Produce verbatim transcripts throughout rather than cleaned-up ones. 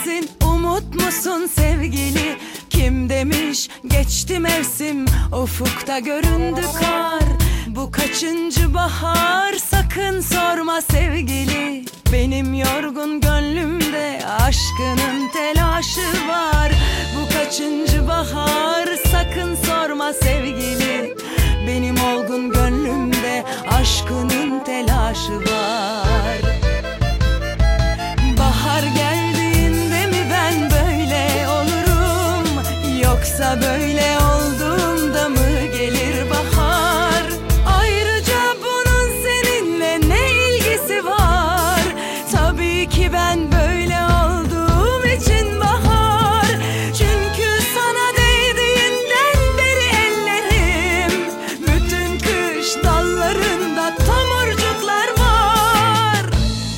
misin, umut musun sevgili? Kim demiş geçti mevsim, ufukta göründü kar. Bu kaçıncı bahar, sakın sorma sevgili. Benim yorgun gönlümde aşkının telaşı var. Bu kaçıncı bahar, sakın sorma sevgili. Benim olgun gönlümde aşkının telaşı var. Bahar geldiğinde mi ben böyle olurum, yoksa böyle olduğumda mı gelir bahar? Ayrıca bunun seninle ne ilgisi var? Tabii ki ben böyle olduğum için bahar. Çünkü sana değdiğinden beri ellerim, bütün kış dallarında tomurcuklar var.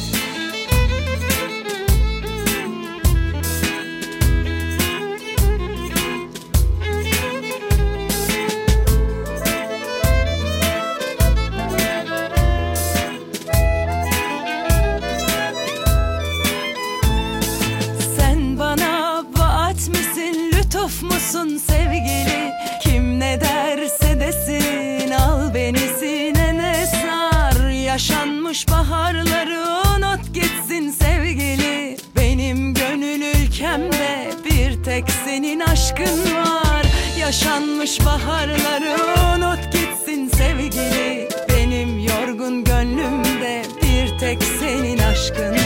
Sen bana vaat misin, lütuf musun sevgili? Kim ne derse desin, al beni sinene sar. Yaşanmış baharları unut gitsin sevgili. Benim gönül ülkemde bir tek senin aşkın var. Yaşanmış baharları unut gitsin sevgili. Benim yorgun gönlümde bir tek senin aşkın